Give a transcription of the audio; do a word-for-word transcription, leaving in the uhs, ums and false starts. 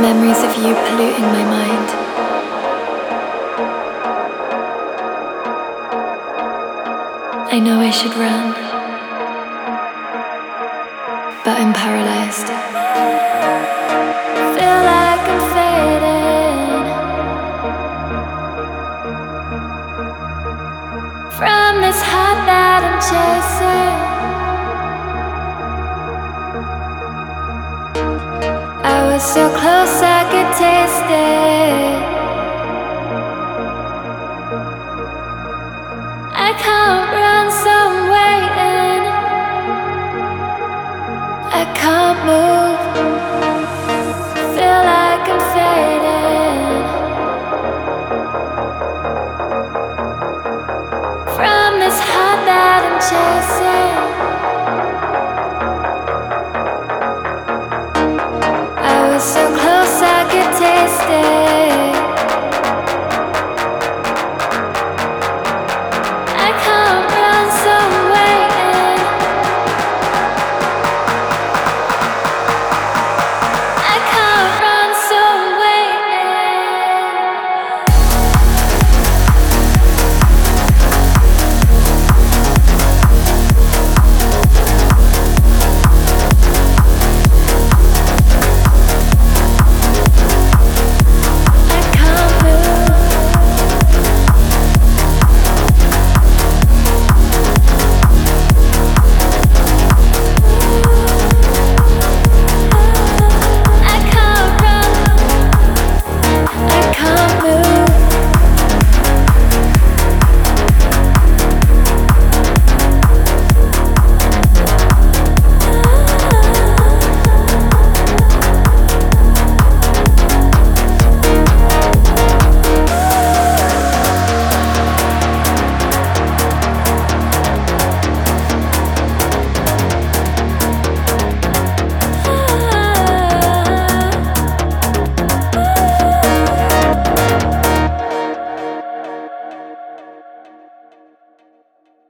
memories of you polluting my mind. I know I should run, but I'm paralyzed. Feel like I'm fading from this heart that I'm chasing. I was so close I could taste it. I can't run, so I'm waiting. I can't move. Feel like I'm fading from this heart that I'm chasing.